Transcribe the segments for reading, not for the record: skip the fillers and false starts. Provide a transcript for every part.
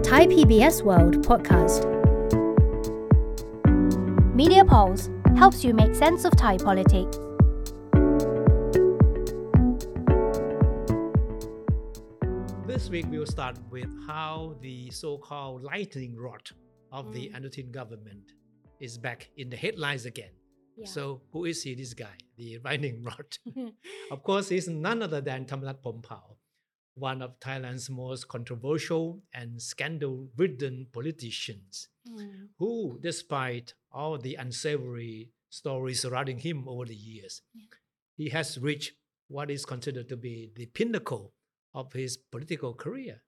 Thai PBS World podcast. Media Pulse helps you make sense of Thai politics. This week, we'll start with how the so-called lightning rod of the Anutin government is back in the headlines again. Yeah. So, who is he, this guy, the lightning rod? Of course, he's none other than Thamarat Phomphao, one of Thailand's most controversial and scandal-ridden politicians, who, despite all the unsavory stories surrounding him over the years, he has reached what is considered to be the pinnacle of his political career.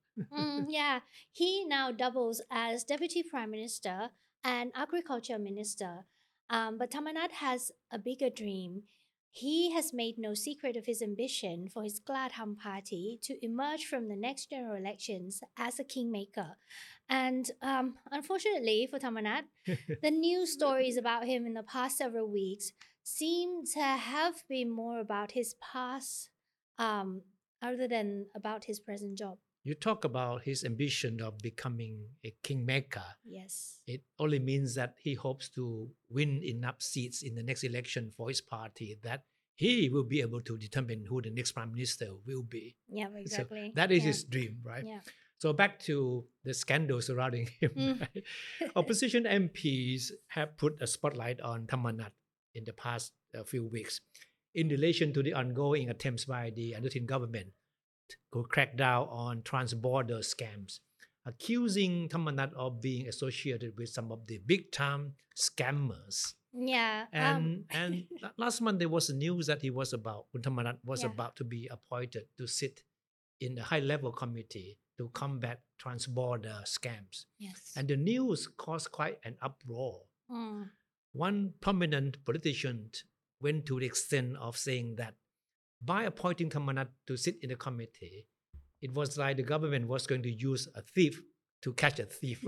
He now doubles as Deputy Prime Minister and Agriculture Minister. But Thamarat has a bigger dream. He has made no secret of his ambition for his Kla Tham party to emerge from the next general elections as a kingmaker. And unfortunately for Thamarat, the news stories about him in the past several weeks seem to have been more about his past other than about his present job. You talk about his ambition of becoming a kingmaker. Yes. It only means that he hopes to win enough seats in the next election for his party that he will be able to determine who the next prime minister will be. Yeah, exactly. So that is his dream, right? Yeah. So back to the scandal surrounding him. Right? Opposition MPs have put a spotlight on Thamarat in the past few weeks in relation to the ongoing attempts by the Anutin government to crack down on trans-border scams, accusing Thamarat of being associated with some of the big-time scammers. Yeah. And last month there was news that Kun Thamarat was about to be appointed to sit in a high-level committee to combat trans-border scams. Yes. And the news caused quite an uproar. One prominent politician went to the extent of saying that by appointing Thamarat to sit in the committee, it was like the government was going to use a thief to catch a thief.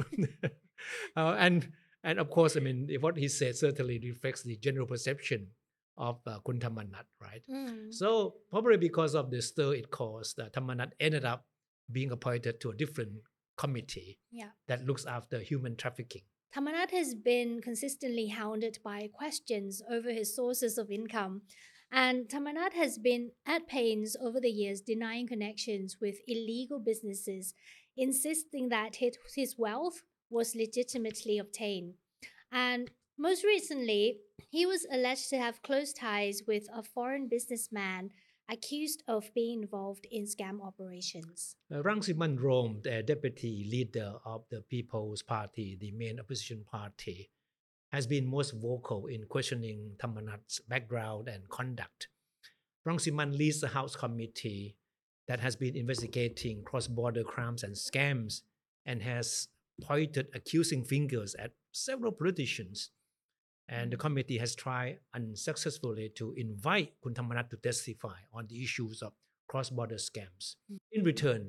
And of course, I mean, what he said certainly reflects the general perception of Kun Thamarat, right? So probably because of the stir it caused, Thamarat ended up being appointed to a different committee that looks after human trafficking. Thamarat has been consistently hounded by questions over his sources of income. And Thamarat has been at pains over the years denying connections with illegal businesses, insisting that his wealth was legitimately obtained. And most recently, he was alleged to have close ties with a foreign businessman accused of being involved in scam operations. Rangsiman Rome, the deputy leader of the People's Party, the main opposition party, has been most vocal in questioning Thamarat's background and conduct. Rangsiman leads the House committee that has been investigating cross-border crimes and scams and has pointed accusing fingers at several politicians. And the committee has tried unsuccessfully to invite Kun Thamarat to testify on the issues of cross-border scams. In return,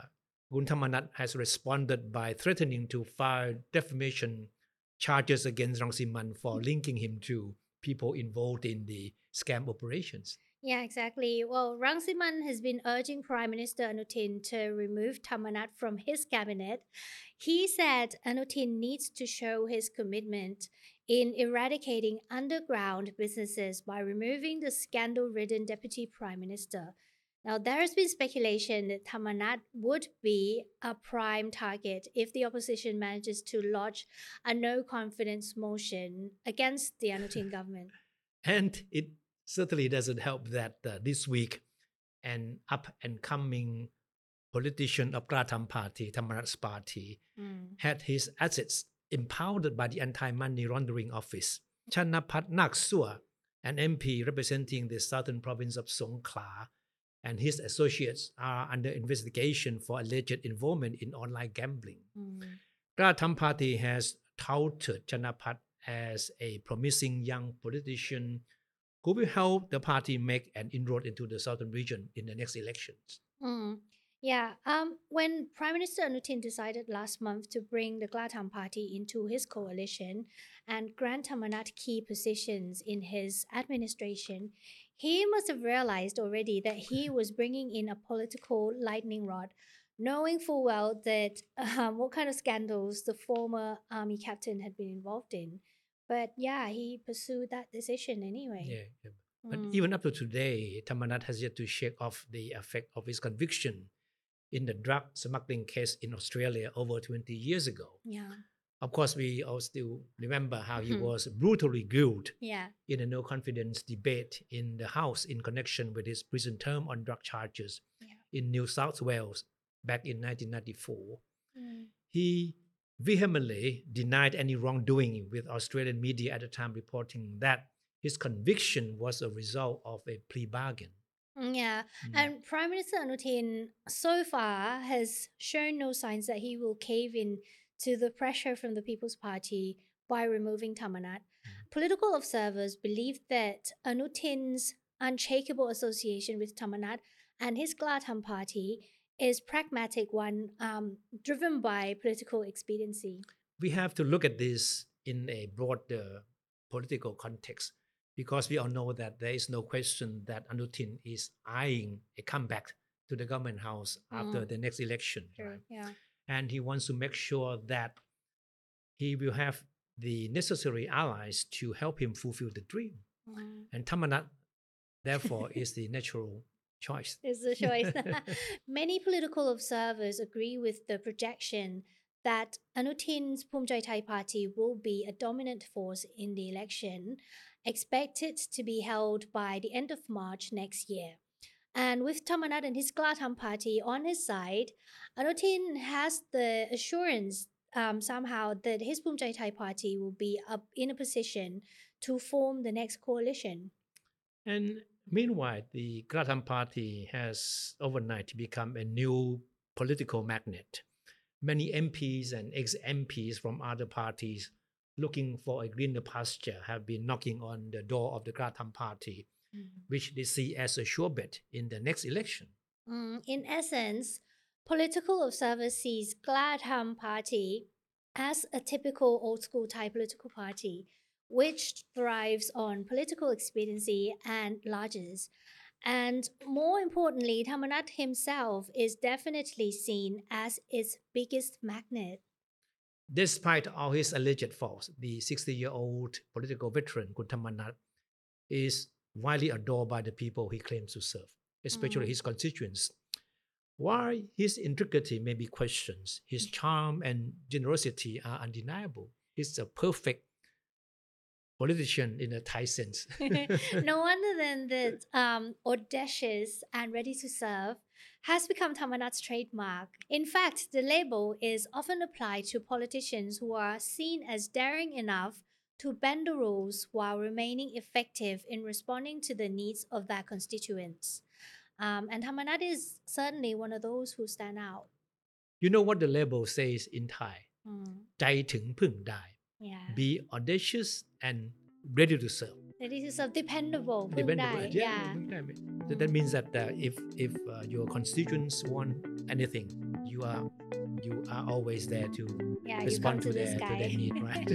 Kun Thamarat has responded by threatening to file defamation charges against Rangsiman for linking him to people involved in the scam operations. Yeah, exactly. Well, Rangsiman has been urging Prime Minister Anutin to remove Thamarat from his cabinet. He said Anutin needs to show his commitment in eradicating underground businesses by removing the scandal-ridden Deputy Prime Minister. Now, there has been speculation that Thamarat would be a prime target if the opposition manages to lodge a no-confidence motion against the Anutin government. And it certainly doesn't help that this week an up-and-coming politician of Kla Tham party, Thamarat's party, had his assets impounded by the Anti-Money Laundering Office. Chanapat Naksua, an MP representing the southern province of Songkhla, and his associates are under investigation for alleged involvement in online gambling. Kla Tham party has touted Chanapat as a promising young politician who will help the party make an inroad into the southern region in the next elections. When Prime Minister Anutin decided last month to bring the Kla Tham party into his coalition and grant Thamarat key positions in his administration, he must have realized already that he was bringing in a political lightning rod knowing full well that what kind of scandals the former army captain had been involved in. But yeah, he pursued that decision anyway. Yeah, yeah. But Mm. even up to today, Tamanat has yet to shake off the effect of his conviction in the drug smuggling case in Australia over 20 years ago. Yeah. Of course, we all still remember how he Mhm. was brutally grilled Yeah. in a no confidence debate in the House in connection with his prison term on drug charges Yeah. in New South Wales back in 1994. Mm. He vehemently denied any wrongdoing, with Australian media at the time reporting that his conviction was a result of a plea bargain. Yeah, and Prime Minister Anutin so far has shown no signs that he will cave in to the pressure from the People's Party by removing Tamanat. Political observers believe that Anutin's unshakable association with Tamanat and his Glatam party is pragmatic one, driven by political expediency. We have to look at this in a broader political context because we all know that there is no question that Anutin is eyeing a comeback to the government house after the next election. True. Right? Yeah. And he wants to make sure that he will have the necessary allies to help him fulfill the dream. And Tamanat, therefore, is the natural choice. Is the choice. Many political observers agree with the projection that Anutin's Phumjai Thai party will be a dominant force in the election, expected to be held by the end of March next year. And with Tamanat and his Glatam party on his side, Anutin has the assurance somehow that his Phumjai Thai party will be up in a position to form the next coalition. And meanwhile, the Gratham Party has overnight become a new political magnet. Many MPs and ex MPs from other parties looking for a greener pasture have been knocking on the door of the Gratham Party, which they see as a sure bet in the next election. In essence, political observers sees Gladham Party as a typical old school Thai political party, which thrives on political expediency and largesse. And more importantly, Thamanat himself is definitely seen as its biggest magnet. Despite all his alleged faults, the 60-year-old political veteran Kuntamanat is widely adored by the people he claims to serve, especially his constituents. While his integrity may be questioned, his charm and generosity are undeniable. He's a perfect politician in a Thai sense. No wonder then that audacious and ready to serve has become Tamanat's trademark. In fact, the label is often applied to politicians who are seen as daring enough to bend the rules while remaining effective in responding to the needs of their constituents. And Tamanat is certainly one of those who stand out. You know what the label says in Thai? ใจถึงพึ่งได้ Yeah. Be audacious and ready to serve. Ready to serve, dependable, พึ่งได้ Dependable. Yeah. พึ่งได้ So that means that if your constituents want anything, you are always there to Yeah, you respond come to to this their guy. need, right?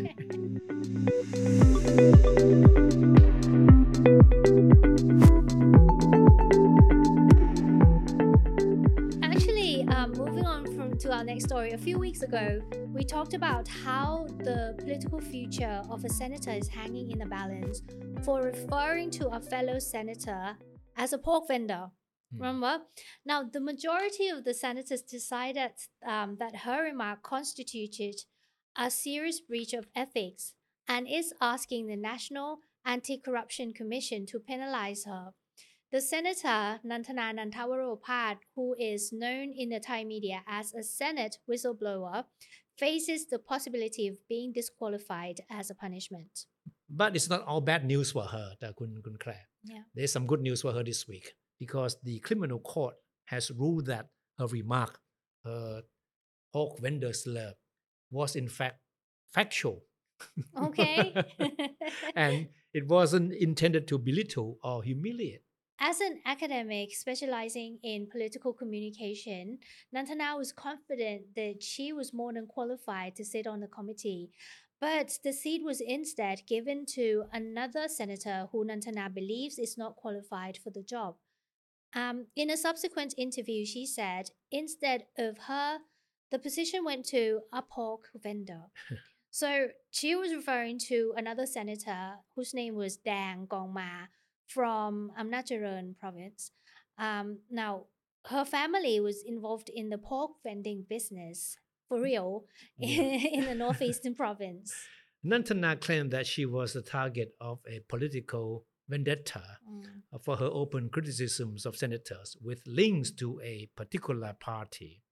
Actually, moving on to our next story, a few weeks ago, we talked about how the political future of a senator is hanging in the balance for referring to a fellow senator as a pork vendor. Remember? Now, the majority of the senators decided that her remark constituted a serious breach of ethics and is asking the National Anti-Corruption Commission to penalize her. The senator Nantana Nantawaropad, who is known in the Thai media as a Senate whistleblower, faces the possibility of being disqualified as a punishment. But it's not all bad news for her, Kun Claire. Yeah. There's some good news for her this week because the criminal court has ruled that her remark, her pork vendor slur, was in fact factual. Okay. And it wasn't intended to belittle or humiliate. As an academic specializing in political communication, Nantana was confident that she was more than qualified to sit on the committee. But the seat was instead given to another senator who Nantana believes is not qualified for the job. In a subsequent interview, she said instead of her, the position went to a pork vendor. So she was referring to another senator whose name was Dang Gong Ma from Amnacharan province. Now, her family was involved in the pork vending business for real Yeah. in the northeastern province. Nantana claimed that she was the target of a political vendetta for her open criticisms of senators with links to a particular party.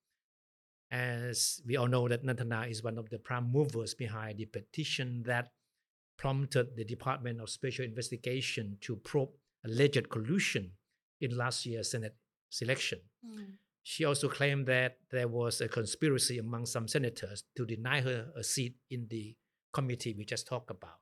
As we all know that Nantana is one of the prime movers behind the petition that prompted the Department of Special Investigation to probe alleged collusion in last year's Senate selection. She also claimed that there was a conspiracy among some senators to deny her a seat in the committee we just talked about.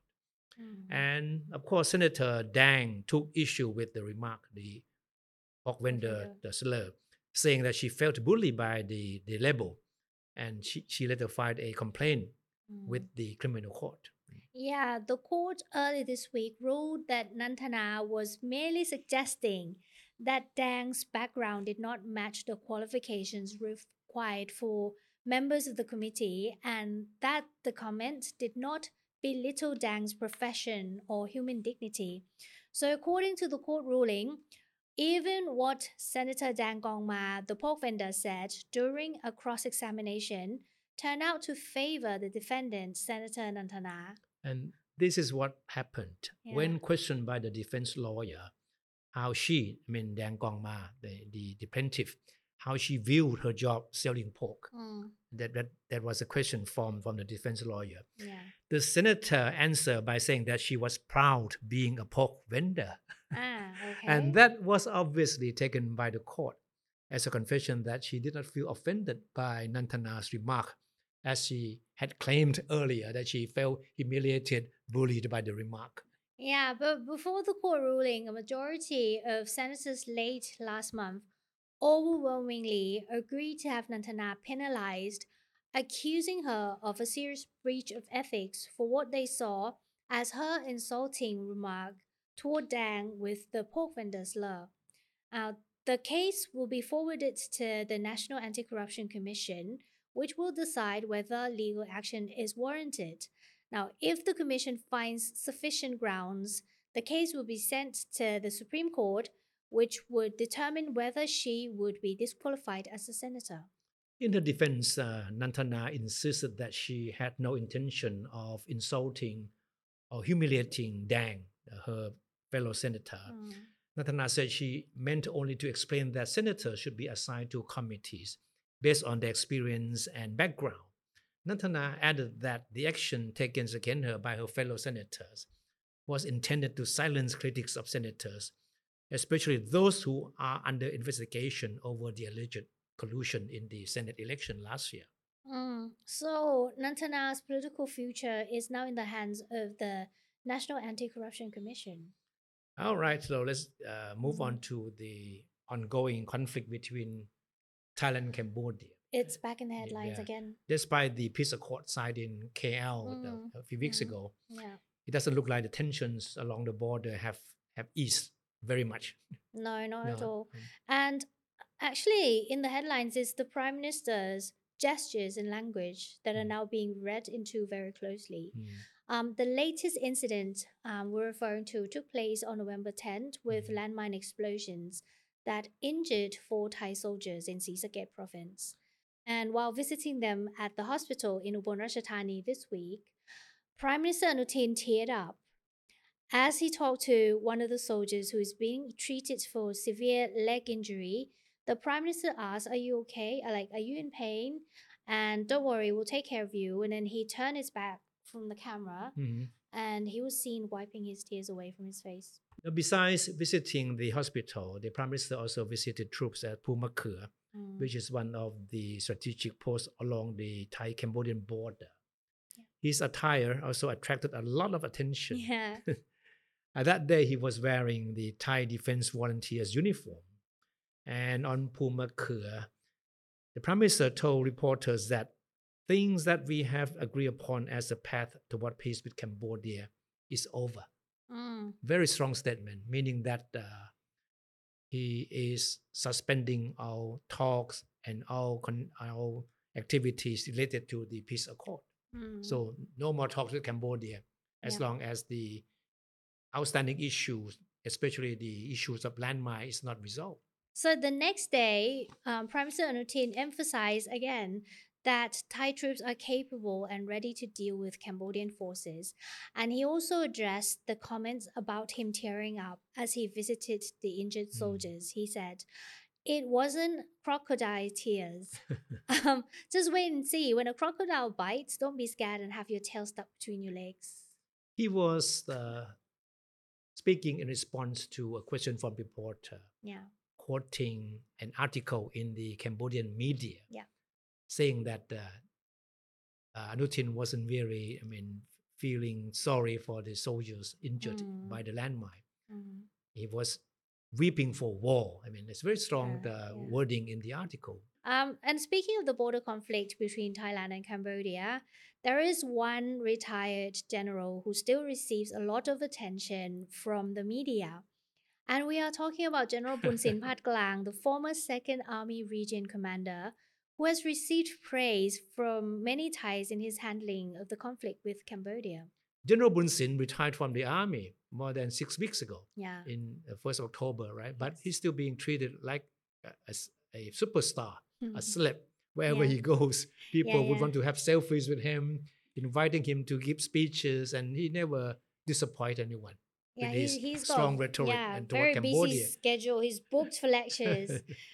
And of course, Senator Dang took issue with the remark, the pork vendor, the seller, saying that she felt bullied by the label, and she later filed a complaint with the criminal court. Yeah, the court early this week ruled that Nantana was merely suggesting that Dang's background did not match the qualifications required for members of the committee and that the comment did not belittle Dang's profession or human dignity. So, according to the court ruling, even what Senator Dang Gong Ma, the pork vendor, said during a cross examination turned out to favor the defendant, Senator Nantana. And this is what happened. When questioned by the defense lawyer, how she, Dang Gong Ma, the plaintiff, how she viewed her job selling pork. That was a question from the defense lawyer. The senator answered by saying that she was proud being a pork vendor. And that was obviously taken by the court as a confession that she did not feel offended by Nantana's remark, as she had claimed earlier that she felt humiliated, bullied by the remark. Yeah, but before the court ruling, a majority of senators late last month overwhelmingly agreed to have Nantana penalized, accusing her of a serious breach of ethics for what they saw as her insulting remark toward Dang with the pork vendor slur. The case will be forwarded to the National Anti-Corruption Commission, which will decide whether legal action is warranted. Now, if the commission finds sufficient grounds, the case will be sent to the Supreme Court, which would determine whether she would be disqualified as a senator. In her defense, Nantana insisted that she had no intention of insulting or humiliating Dang, her fellow senator. Nantana said she meant only to explain that senators should be assigned to committees based on their experience and background. Nantana added that the action taken against her by her fellow senators was intended to silence critics of senators, especially those who are under investigation over the alleged collusion in the Senate election last year. So Nantana's political future is now in the hands of the National Anti-Corruption Commission. All right, so let's move on to the ongoing conflict between Thailand and Cambodia. It's back in the headlines again. Despite the peace accord signed in KL a few weeks ago, it doesn't look like the tensions along the border have eased very much. No, not at all. And actually, in the headlines is the Prime Minister's gestures and language that are now being read into very closely. The latest incident we're referring to took place on November 10th with landmine explosions that injured 4 Thai soldiers in Sisaket province. And while visiting them at the hospital in Ubon Ratchathani this week, Prime Minister Anutin teared up as he talked to one of the soldiers who is being treated for severe leg injury. The Prime Minister asked, "Are you okay? Are you in pain? And don't worry, we'll take care of you." And then he turned his back from the camera and he was seen wiping his tears away from his face. Besides visiting the hospital, the Prime Minister also visited troops at Pumakhur, which is one of the strategic posts along the Thai-Cambodian border. His attire also attracted a lot of attention. That day, he was wearing the Thai Defense Volunteers uniform. And on Pumakhur, the Prime Minister told reporters that things that we have agreed upon as a path toward peace with Cambodia is over. Very strong statement, meaning that he is suspending all talks and all activities related to the peace accord. So no more talks with Cambodia as Yeah. long as the outstanding issues, especially the issues of landmine, is not resolved. So the next day, Prime Minister Anutin emphasized again that Thai troops are capable and ready to deal with Cambodian forces. And he also addressed the comments about him tearing up as he visited the injured soldiers. He said, "It wasn't crocodile tears. Just wait and see. When a crocodile bites, don't be scared and have your tail stuck between your legs." He was speaking in response to a question from reporter, Yeah. quoting an article in the Cambodian media, Yeah. saying that Anutin wasn't very, feeling sorry for the soldiers injured by the landmine. He was weeping for war. It's very strong wording in the article. And speaking of the border conflict between Thailand and Cambodia, there is one retired general who still receives a lot of attention from the media. And we are talking about General Bun Sin Phat Klang, the former 2nd Army Region Commander, who has received praise from many Thais in his handling of the conflict with Cambodia. General Bun Sin retired from the army more than 6 weeks ago, Yeah. in 1st October, right? But he's still being treated like a superstar, a celeb. Wherever Yeah. he goes, people would Yeah. want to have selfies with him, inviting him to give speeches, and he never disappoint anyone Yeah, with his he's strong got rhetoric very and toward busy Cambodia. schedule. He's booked for lectures.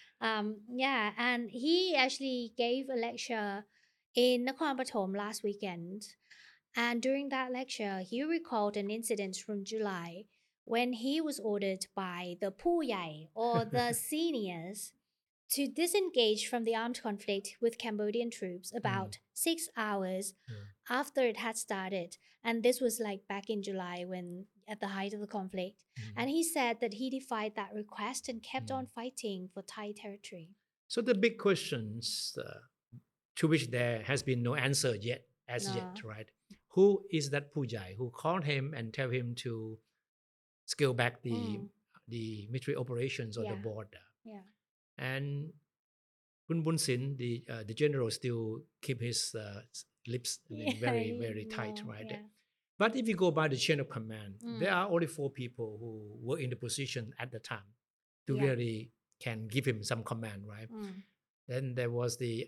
And he actually gave a lecture in Nakhon Pathom last weekend. And during that lecture, he recalled an incident from July when he was ordered by the Pu Yai, or the seniors, to disengage from the armed conflict with Cambodian troops about 6 hours after it had started. And this was like back in July, when at the height of the conflict. And he said that he defied that request and kept on fighting for Thai territory. So the big questions to which there has been no answer yet, No. right? Who is that Pujai who called him and tell him to scale back the military operations on the Yeah. border? Yeah. And Bun Sin, the general, still keep his lips very, very tight, No, right? yeah. But if you go by the chain of command, there are only 4 people who were in the position at the time to Yeah. really can give him some command, right? Then there was the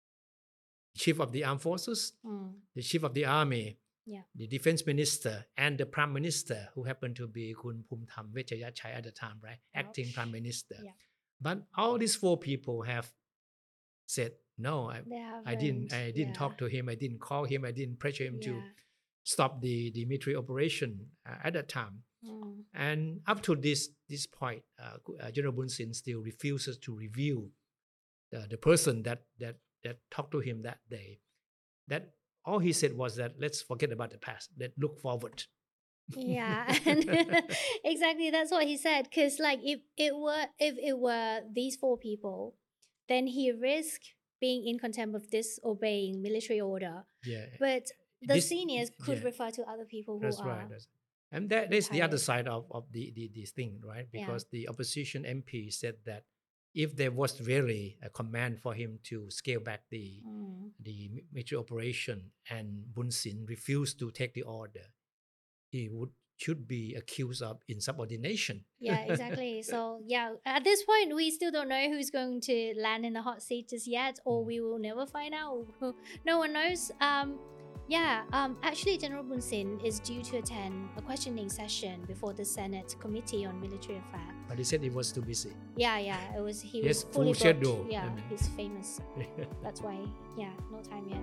chief of the armed forces, the chief of the army, Yeah. the defense minister, and the prime minister, who happened to be Kun Phumtham Vechayachai at the time, right? Acting Ouch. prime minister. Yeah. But all these 4 people have said, no, I didn't Yeah. talk to him, I didn't call him, I didn't pressure him to Yeah. stop the military operation at that time. And up to this point, General Bun Sin still refuses to reveal the person that talked to him that day. That all he said was that let's forget about the past, let's look forward. Yeah, and exactly, that's what he said. Because like, if it were these 4 people, then he risked being in contempt of disobeying military order. Yeah, But the This- seniors could yeah. refer to other people who that's are. right. And that's the other retired. side of this thing, right? Yeah. Because the opposition MP said that if there was really a command for him to scale back the military operation and Bun Sin refused to take the order, he should be accused of insubordination. Yeah, exactly. So yeah, at this point, we still don't know who's going to land in the hot seat just yet, or we will never find out. No one knows. Actually, General Bun Sin is due to attend a questioning session before the Senate Committee on Military Affairs. But he said he was too busy. Yeah, it was. He Yes, was full fully schedule, booked. Yeah, I mean. he's famous. That's why. Yeah, no time yet.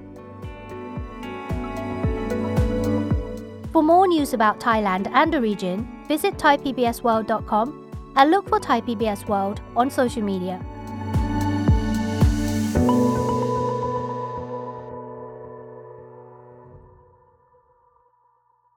For more news about Thailand and the region, visit thaipbsworld.com and look for Thai PBS World on social media.